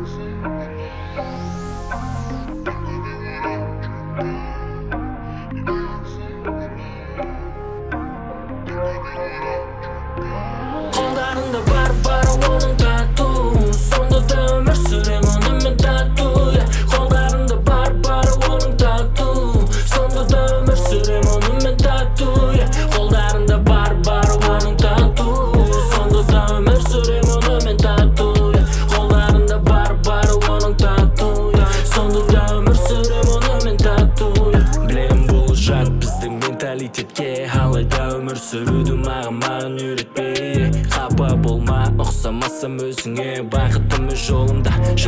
Kollarında var onun tattu. Sonda da ömür sürem onunla tattu. Kollarında var onun tattu. Sonda da ömür sürem onunla tattu. Kollarında var onun tattu. Sonda da ömür sürem onunla tattu. Kollarında var onun tattu. Sonda da ömür sürem onunla tattu. Bilem bulacak bizden mentalitetke. Halayda ömür sürüdüm mağın üretmeyi. Xafa bolma, oqsamasam özüңe. Бақытым жолымда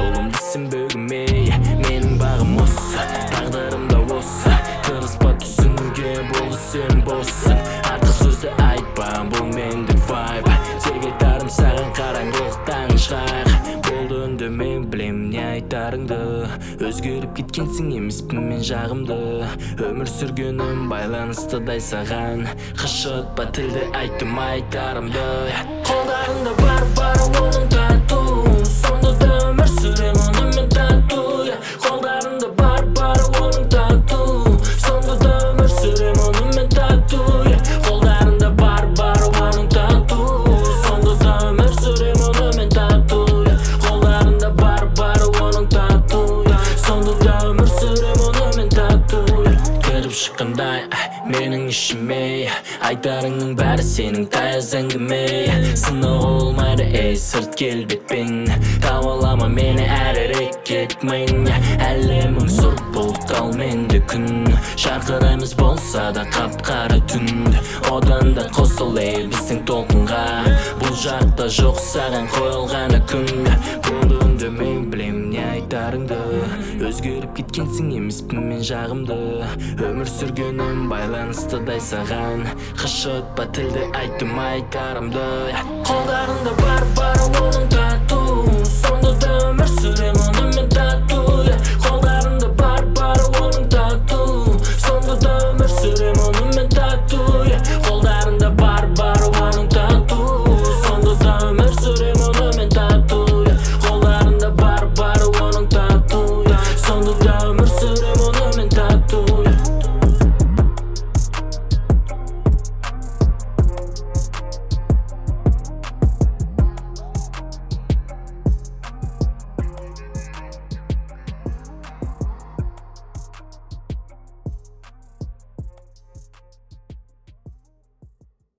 сен бөгіме. Менің бағым осы, тағдырым да осы. Тырыспа түсінуге, болды сен боссың. Артық сөзді айтпа, бұл мендік вайб. Терге тарым саған қараңғылықтан шығар. Болды үндеме, білем не айтарыңды. Өзгеріп кеткенсің емеспін мен жағымды. Өмір сүргенім байланыстыдай саған. Қышытпа тілді айттым айтарымды. Қолдарында бар оның тату. Сонда да өмір сүрем онымен тату. Қолдарында бар оның тату. Сонда да өмір сүрем онымен тату. Қолдарында бар оның тату. Сонда да өмір сүрем онымен тату. Қолдарында бар оның тату. Сонда да өмір сүрем онымен тату. Кіріп шыққандай менің ішіме. Айтарыңның бәрі сенің таяз әңгіме. Сынық olмайды сырт келбетпен. Тавалама мені әрірек кетмейін. Әлемің сұр бұлт ал менде күн. Шарқыраймыз болса да қап-қара түн. Одан да қосыл біздің толқынға. Бұл жақта жоқ саған қойылғаны күн. Болды үндемей білем не айтарыңды. Өзгеріп кеткенсің емеспін мен жағымды. Өмір сүргенім байланыстыдай саған. Қышытпа тілді айттым айтарымды. Қолдарында бар